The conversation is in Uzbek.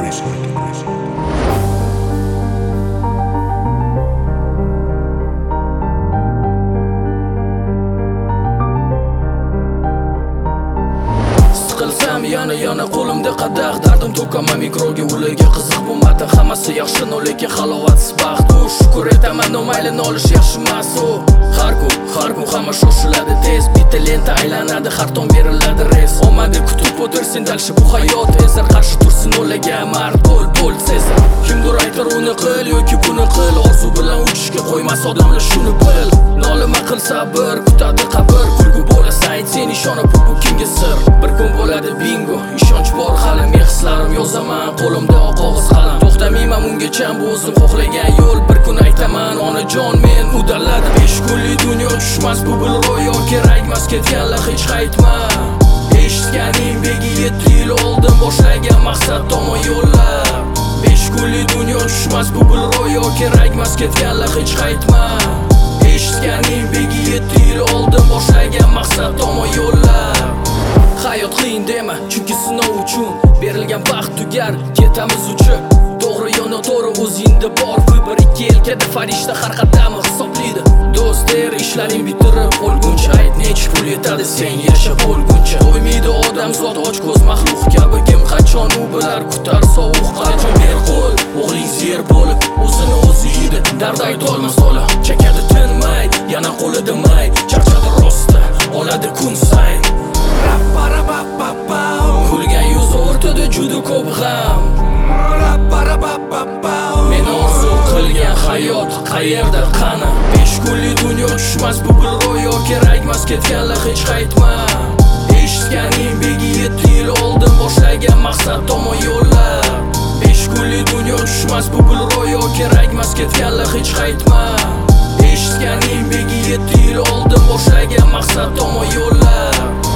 Siqilsam yana qo'limda qadah, dardim to'kaman mikroga, ularga qiziq bo'lmadi. Hammasi yaxshi, lekin halovatsiz baxt. U shukr etaman, mayli nolish yaxshi emas. U har kun hamma shoshiladi tez, bitta lenta aylanadi, har tong beriladi res. Omadi kutib o'tirsin, dalshi bu hayot ezar, qarshi tursin ularga mard bo'l sezar. Kimdir aytar uni qil yoki buni qil, orzu bilan uchishga qo'ymas odamlar, shuni bil. Nolima qilsa bir kutadi qabr, kulgu bo'lasan sen ishonib, bu kimga sir. Bir kun bo'ladi bingo, ishonch bor hali, men hislarim yozaman qo'limda oq qog'oz qalam. To'xtamayman ungacha bu o'zim xohlagan yo'l, bir kun aytaman onajon men udaladi. 5 kunlik dunyo tushmas bu bil ro'yo, kerakmas ketganlar hech qaytma. Eshitganing begi 7 yil oldin boshlagan maqsad tomon yo'llar. 5 kunlik dunyo tushmas bu bil ro'yo, kerakmas ketganlar hech qaytma. Eshitganing begi 7 yil oldin boshlagan maqsad tomon yo'llar. Hayot qiyin dema, chunki sinov uchun berilgan baxt tugar, ketamiz uchib. To'g'ri yo noto'g'ri o'zingda bor vibr, ikki yelkada farishta har qadami hisoblaydi. Do'stlar ishlaring bitirib o'lguncha, ayt nechta pul yetadi sen yashab o'lguncha. Qo'ymaydi odam zot och ko'z maxluq kabi, kim qachon u bilar kutar sovuq. Qachon ber qo'l o'g'ling zer bo'lib, o'zini o'zi yeydi, dard aytolmas ola, chekadi tinmay, yana qo'lida may, charchadi rosta, oladi kun sayin. Kulgan yuz o'rtada juda ko'p g'am. Men orzu qilgan hayot qayerda qani? 5 kunlik dunyo tushmas bu bir ro'yo, kerakmas ketganlar hech qaytma. Eshitganing begi 7 yil oldin boshlagan maqsad tomon yo'llar. 5 kunlik dunyo tushmas bu bir ro'yo, kerakmas ketganlar hech qaytma. Eshitganing begi 7 yil oldin boshlagan maqsad tomon yo'llar.